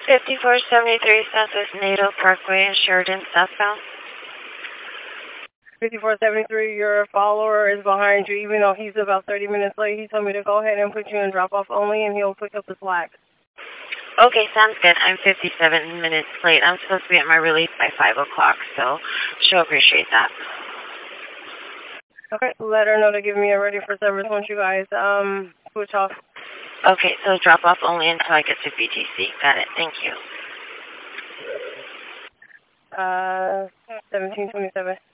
5473 Southwest Nato Parkway in Sheridan, southbound. 5473, your follower is behind you, even though he's about 30 minutes late. He told me to go ahead and put you in drop-off only, and he'll pick up the slack. Okay, sounds good. I'm 57 minutes late. I'm supposed to be at my release by 5 o'clock, so she'll appreciate that. Okay, let her know to give me a ready for service once you guys switch off. Okay, so drop off only until I get to BTC. Got it. Thank you. 1727.